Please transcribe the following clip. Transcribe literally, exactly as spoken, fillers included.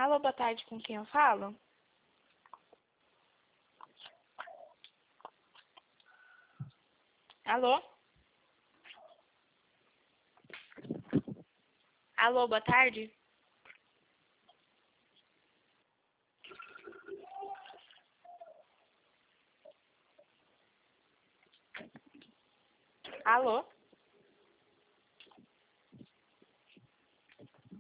Alô, boa tarde, com quem eu falo? Alô? Alô, boa tarde? Alô?